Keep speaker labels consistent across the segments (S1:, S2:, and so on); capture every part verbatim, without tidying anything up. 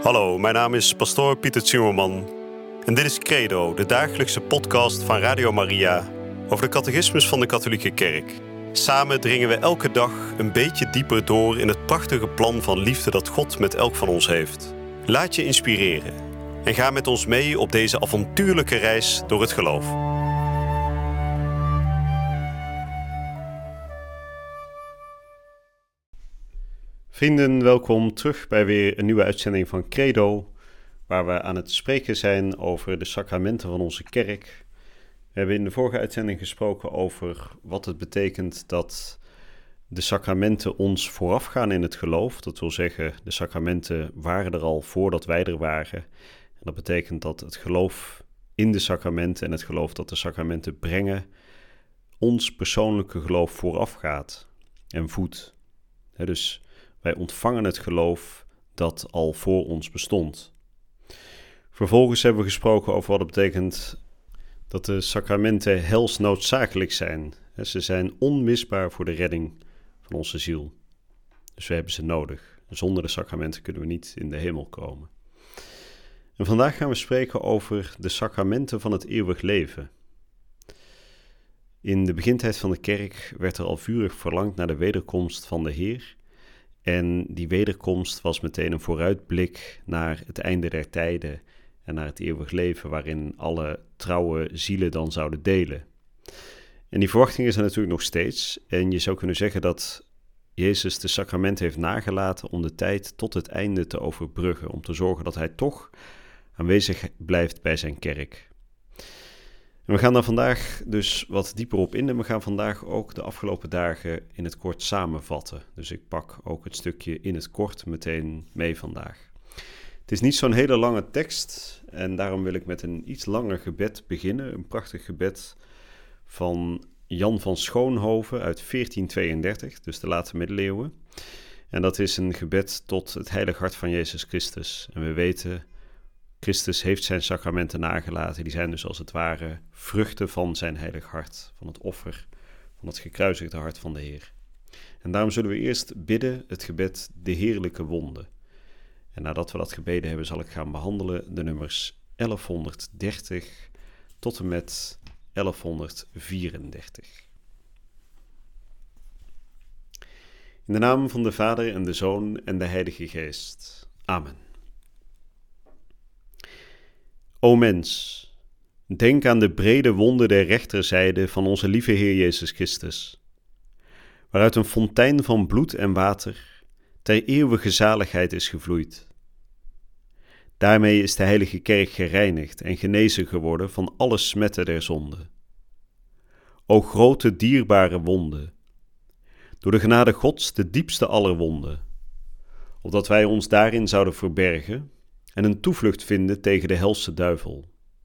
S1: Hallo, mijn naam is pastoor Pieter Zimmerman en dit is Credo, de dagelijkse podcast van Radio Maria over de catechismus van de katholieke kerk. Samen dringen we elke dag een beetje dieper door in het prachtige plan van liefde dat God met elk van ons heeft. Laat je inspireren en ga met ons mee op deze avontuurlijke reis door het geloof. Vrienden, welkom terug bij weer een nieuwe uitzending van Credo, waar we aan het spreken zijn over de sacramenten van onze kerk. We hebben in de vorige uitzending gesproken over wat het betekent dat de sacramenten ons voorafgaan in het geloof. Dat wil zeggen, de sacramenten waren er al voordat wij er waren. En dat betekent dat het geloof in de sacramenten en het geloof dat de sacramenten brengen, ons persoonlijke geloof voorafgaat en voedt. He, dus wij ontvangen het geloof dat al voor ons bestond. Vervolgens hebben we gesproken over wat het betekent dat de sacramenten helsnoodzakelijk zijn. Ze zijn onmisbaar voor de redding van onze ziel. Dus we hebben ze nodig. Zonder de sacramenten kunnen we niet in de hemel komen. En vandaag gaan we spreken over de sacramenten van het eeuwig leven. In de begintijd van de kerk werd er al vurig verlangd naar de wederkomst van de Heer. En die wederkomst was meteen een vooruitblik naar het einde der tijden en naar het eeuwig leven, waarin alle trouwe zielen dan zouden delen. En die verwachting is er natuurlijk nog steeds. En je zou kunnen zeggen dat Jezus de sacramenten heeft nagelaten om de tijd tot het einde te overbruggen, om te zorgen dat hij toch aanwezig blijft bij zijn kerk. En we gaan daar vandaag dus wat dieper op in en we gaan vandaag ook de afgelopen dagen in het kort samenvatten. Dus ik pak ook het stukje in het kort meteen mee vandaag. Het is niet zo'n hele lange tekst en daarom wil ik met een iets langer gebed beginnen. Een prachtig gebed van Jan van Schoonhoven uit veertien tweeëndertig, dus de late middeleeuwen. En dat is een gebed tot het heilig hart van Jezus Christus. En we weten, Christus heeft zijn sacramenten nagelaten. Die zijn dus als het ware vruchten van zijn heilig hart, van het offer, van het gekruisigde hart van de Heer. En daarom zullen we eerst bidden het gebed de heerlijke wonde. En nadat we dat gebeden hebben, zal ik gaan behandelen de nummers elfhonderddertig tot en met elfhonderdvierendertig. In de naam van de Vader en de Zoon en de Heilige Geest. Amen. O mens, denk aan de brede wonde der rechterzijde van onze lieve Heer Jezus Christus, waaruit een fontein van bloed en water ter eeuwige zaligheid is gevloeid. Daarmee is de heilige kerk gereinigd en genezen geworden van alle smetten der zonde. O grote dierbare wonde, door de genade Gods de diepste aller wonden, opdat wij ons daarin zouden verbergen en een toevlucht vinden tegen de helse duivel.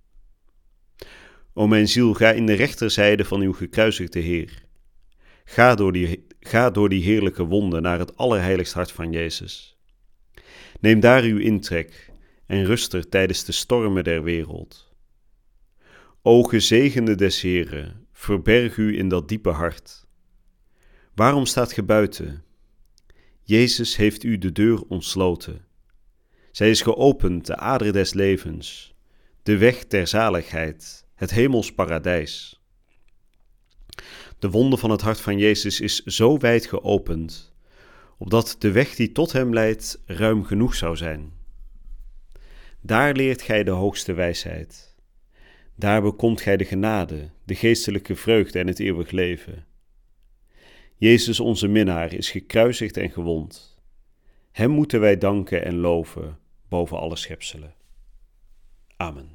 S1: O mijn ziel, ga in de rechterzijde van uw gekruisigde Heer. Ga door die, ga door die heerlijke wonden naar het allerheiligst hart van Jezus. Neem daar uw intrek en rust er tijdens de stormen der wereld. O gezegende des Heeren, verberg u in dat diepe hart. Waarom staat ge buiten? Jezus heeft u de deur ontsloten. Zij is geopend, de ader des levens, de weg der zaligheid, het hemels paradijs. De wonde van het hart van Jezus is zo wijd geopend, opdat de weg die tot hem leidt ruim genoeg zou zijn. Daar leert gij de hoogste wijsheid. Daar bekomt gij de genade, de geestelijke vreugde en het eeuwig leven. Jezus onze minnaar is gekruisigd en gewond. Hem moeten wij danken en loven boven alle schepselen. Amen.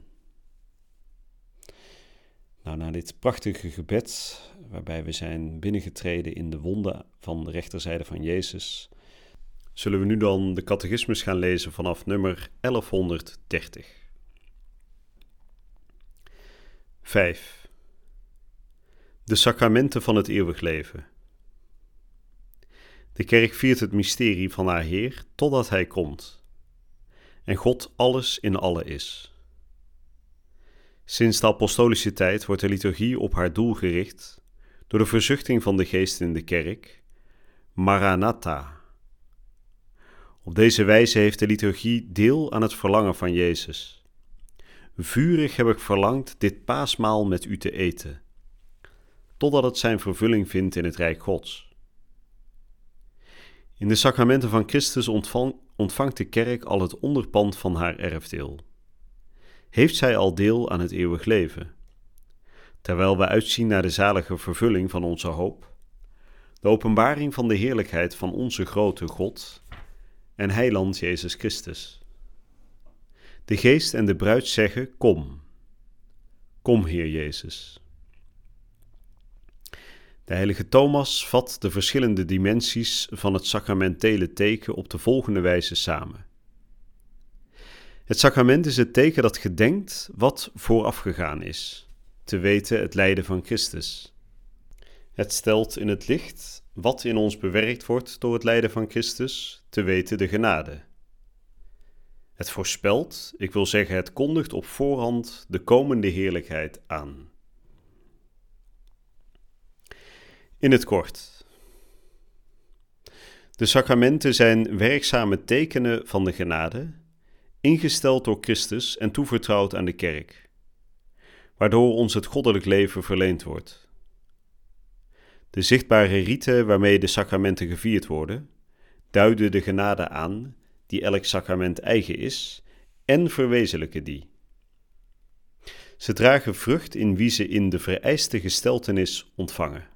S1: Nou, na dit prachtige gebed, waarbij we zijn binnengetreden in de wonde van de rechterzijde van Jezus, zullen we nu dan de catechismus gaan lezen vanaf nummer elfhonderddertig. vijf. De sacramenten van het eeuwig leven. De kerk viert het mysterie van haar Heer totdat Hij komt en God alles in alle is. Sinds de apostolische tijd wordt de liturgie op haar doel gericht door de verzuchting van de Geest in de kerk, Maranatha, Op deze wijze heeft de liturgie deel aan het verlangen van Jezus. Vurig heb ik verlangd dit paasmaal met u te eten, totdat het zijn vervulling vindt in het Rijk Gods. In de sacramenten van Christus ontvang, ontvangt de kerk al het onderpand van haar erfdeel. Heeft zij al deel aan het eeuwig leven, terwijl we uitzien naar de zalige vervulling van onze hoop, de openbaring van de heerlijkheid van onze grote God en Heiland Jezus Christus. De Geest en de bruid zeggen, kom. Kom, Heer Jezus. De heilige Thomas vat de verschillende dimensies van het sacramentele teken op de volgende wijze samen. Het sacrament is het teken dat gedenkt wat voorafgegaan is, te weten het lijden van Christus. Het stelt in het licht wat in ons bewerkt wordt door het lijden van Christus, te weten de genade. Het voorspelt, ik wil zeggen het kondigt op voorhand de komende heerlijkheid aan. In het kort. De sacramenten zijn werkzame tekenen van de genade, ingesteld door Christus en toevertrouwd aan de kerk, waardoor ons het goddelijk leven verleend wordt. De zichtbare riten waarmee de sacramenten gevierd worden, duiden de genade aan die elk sacrament eigen is en verwezenlijken die. Ze dragen vrucht in wie ze in de vereiste gesteltenis ontvangen.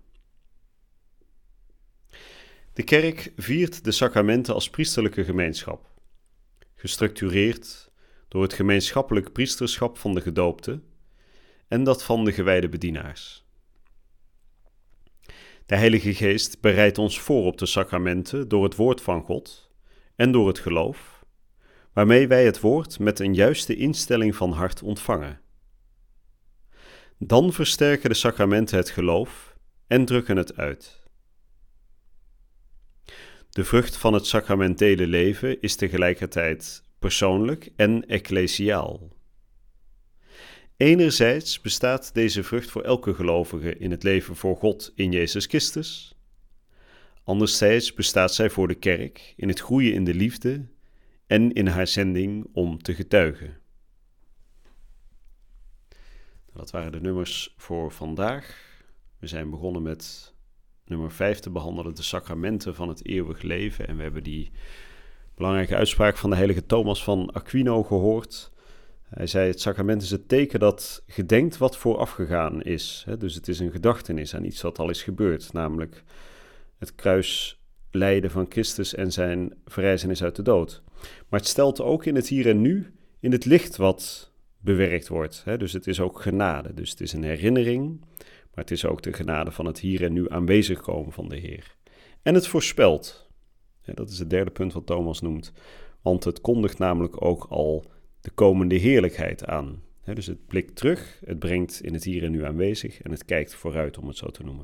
S1: De kerk viert de sacramenten als priesterlijke gemeenschap, gestructureerd door het gemeenschappelijk priesterschap van de gedoopten en dat van de gewijde bedienaars. De Heilige Geest bereidt ons voor op de sacramenten door het woord van God en door het geloof, waarmee wij het woord met een juiste instelling van hart ontvangen. Dan versterken de sacramenten het geloof en drukken het uit. De vrucht van het sacramentele leven is tegelijkertijd persoonlijk en ecclesiaal. Enerzijds bestaat deze vrucht voor elke gelovige in het leven voor God in Jezus Christus. Anderzijds bestaat zij voor de kerk in het groeien in de liefde en in haar zending om te getuigen. Dat waren de nummers voor vandaag. We zijn begonnen met nummer vijf te behandelen, de sacramenten van het eeuwig leven. En we hebben die belangrijke uitspraak van de heilige Thomas van Aquino gehoord. Hij zei, het sacrament is het teken dat gedenkt wat voorafgegaan is. Dus het is een gedachtenis aan iets wat al is gebeurd, namelijk het kruislijden van Christus en zijn verrijzenis uit de dood. Maar het stelt ook in het hier en nu, in het licht wat bewerkt wordt. Dus het is ook genade, dus het is een herinnering, maar het is ook de genade van het hier en nu aanwezig komen van de Heer. En het voorspelt, dat is het derde punt wat Thomas noemt, want het kondigt namelijk ook al de komende heerlijkheid aan. He, dus het blikt terug, het brengt in het hier en nu aanwezig en het kijkt vooruit, om het zo te noemen.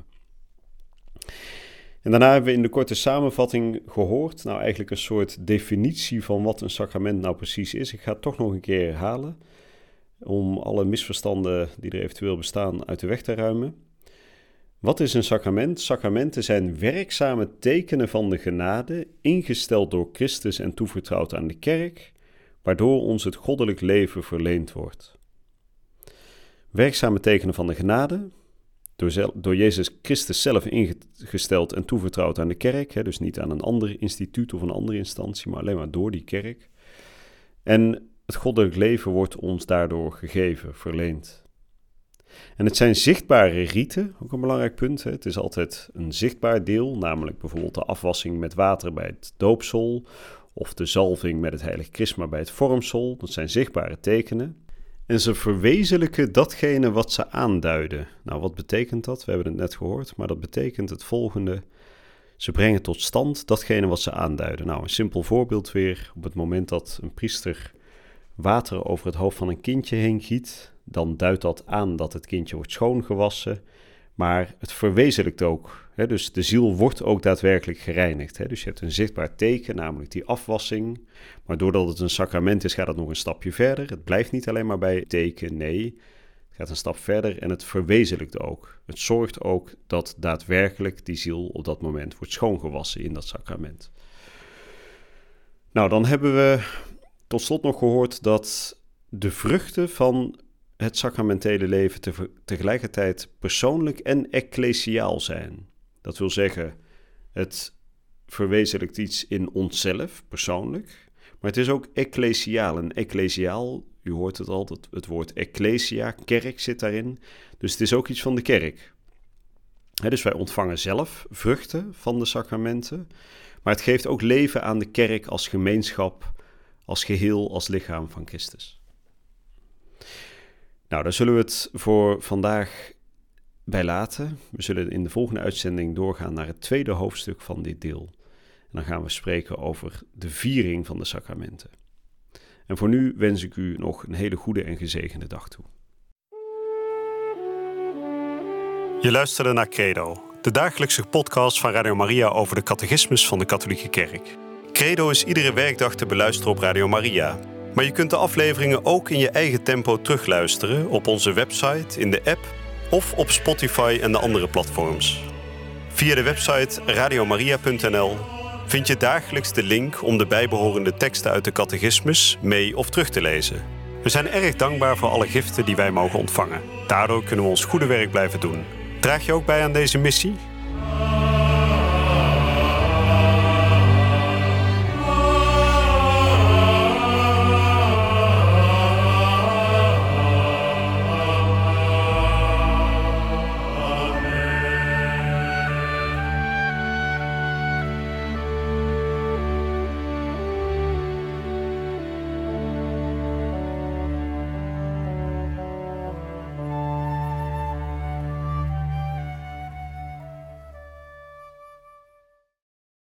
S1: En daarna hebben we in de korte samenvatting gehoord, nou eigenlijk een soort definitie van wat een sacrament nou precies is. Ik ga het toch nog een keer herhalen, om alle misverstanden die er eventueel bestaan uit de weg te ruimen. Wat is een sacrament? Sacramenten zijn werkzame tekenen van de genade, ingesteld door Christus en toevertrouwd aan de kerk, waardoor ons het goddelijk leven verleend wordt. Werkzame tekenen van de genade, door, zel, door Jezus Christus zelf ingesteld en toevertrouwd aan de kerk, hè, dus niet aan een ander instituut of een andere instantie, maar alleen maar door die kerk. En het goddelijk leven wordt ons daardoor gegeven, verleend. En het zijn zichtbare riten, ook een belangrijk punt. Hè. Het is altijd een zichtbaar deel, namelijk bijvoorbeeld de afwassing met water bij het doopsel, of de zalving met het heilig chrisma bij het vormsel. Dat zijn zichtbare tekenen. En ze verwezenlijken datgene wat ze aanduiden. Nou, wat betekent dat? We hebben het net gehoord, maar dat betekent het volgende. Ze brengen tot stand datgene wat ze aanduiden. Nou, een simpel voorbeeld weer. Op het moment dat een priester water over het hoofd van een kindje heen giet, dan duidt dat aan dat het kindje wordt schoongewassen. Maar het verwezenlijkt ook. Hè? Dus de ziel wordt ook daadwerkelijk gereinigd. Hè? Dus je hebt een zichtbaar teken, namelijk die afwassing. Maar doordat het een sacrament is, gaat het nog een stapje verder. Het blijft niet alleen maar bij teken, nee. Het gaat een stap verder en het verwezenlijkt ook. Het zorgt ook dat daadwerkelijk die ziel op dat moment wordt schoongewassen in dat sacrament. Nou, dan hebben we tot slot nog gehoord dat de vruchten van het sacramentele leven te, tegelijkertijd persoonlijk en ecclesiaal zijn. Dat wil zeggen, het verwezenlijkt iets in onszelf, persoonlijk, maar het is ook ecclesiaal. En ecclesiaal, u hoort het al, het, het woord ecclesia, kerk zit daarin. Dus het is ook iets van de kerk. He, dus wij ontvangen zelf vruchten van de sacramenten, maar het geeft ook leven aan de kerk als gemeenschap, als geheel, als lichaam van Christus. Nou, daar zullen we het voor vandaag bij laten. We zullen in de volgende uitzending doorgaan naar het tweede hoofdstuk van dit deel. En dan gaan we spreken over de viering van de sacramenten. En voor nu wens ik u nog een hele goede en gezegende dag toe.
S2: Je luisterde naar Credo, de dagelijkse podcast van Radio Maria over de catechismus van de Katholieke Kerk. Credo is iedere werkdag te beluisteren op Radio Maria. Maar je kunt de afleveringen ook in je eigen tempo terugluisteren op onze website, in de app of op Spotify en de andere platforms. Via de website radiomaria punt n l vind je dagelijks de link om de bijbehorende teksten uit de catechismus mee of terug te lezen. We zijn erg dankbaar voor alle giften die wij mogen ontvangen. Daardoor kunnen we ons goede werk blijven doen. Draag je ook bij aan deze missie?